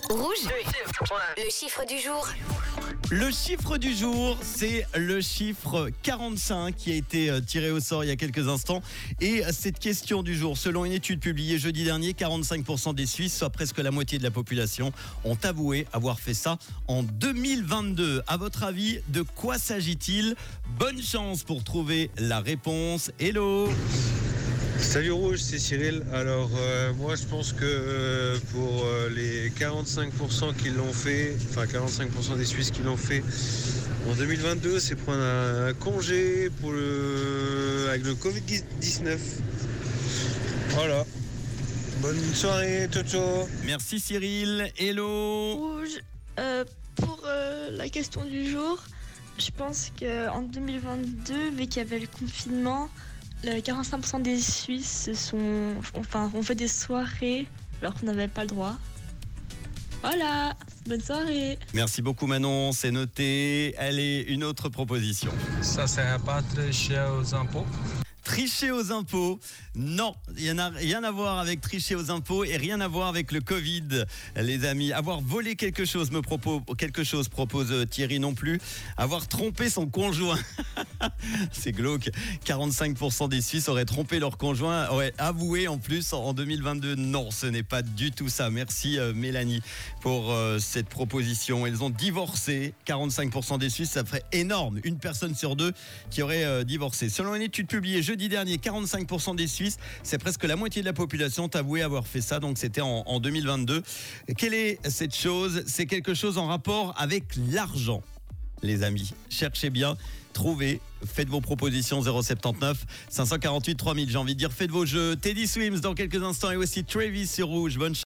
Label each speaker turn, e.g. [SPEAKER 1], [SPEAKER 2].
[SPEAKER 1] Rouge, le chiffre du jour.
[SPEAKER 2] Le chiffre du jour, c'est le chiffre 45 qui a été tiré au sort il y a quelques instants. Et cette question du jour, selon une étude publiée jeudi dernier, 45% des Suisses, soit presque la moitié de la population, ont avoué avoir fait ça en 2022. À votre avis, de quoi s'agit-il? Bonne chance pour trouver la réponse. Hello!
[SPEAKER 3] Salut Rouge, c'est Cyril. Alors moi je pense que pour les 45% qui l'ont fait, enfin 45% des Suisses qui l'ont fait en 2022, c'est prendre un congé avec le Covid-19. Voilà. Bonne soirée, ciao ciao.
[SPEAKER 2] Merci Cyril. Hello!
[SPEAKER 4] Rouge, pour la question du jour, je pense qu'en 2022, vu qu'il y avait le confinement, 45% des Suisses ont fait des soirées alors qu'on n'avait pas le droit. Voilà, bonne soirée.
[SPEAKER 2] Merci beaucoup Manon, c'est noté. Allez, une autre proposition.
[SPEAKER 5] Ça serait pas tricher aux impôts?
[SPEAKER 2] Tricher aux impôts, non, il n'y en a rien à voir avec tricher aux impôts et rien à voir avec le Covid, les amis. Avoir volé quelque chose, propose Thierry non plus. Avoir trompé son conjoint, c'est glauque. 45% des Suisses auraient trompé leur conjoint, auraient avoué en plus en 2022. Non, ce n'est pas du tout ça. Merci Mélanie pour cette proposition. Elles ont divorcé, 45% des Suisses, ça ferait énorme. Une personne sur deux qui aurait divorcé. Selon une étude publiée jeudi dernier, 45% des Suisses, c'est presque la moitié de la population, ont avoué avoir fait ça, donc c'était en 2022. Quelle est cette chose? C'est quelque chose en rapport avec l'argent, les amis. Cherchez bien, trouvez, faites vos propositions 079 548 3000. J'ai envie de dire, faites vos jeux. Teddy Swims dans quelques instants et aussi Travis sur Rouge. Bonne chance.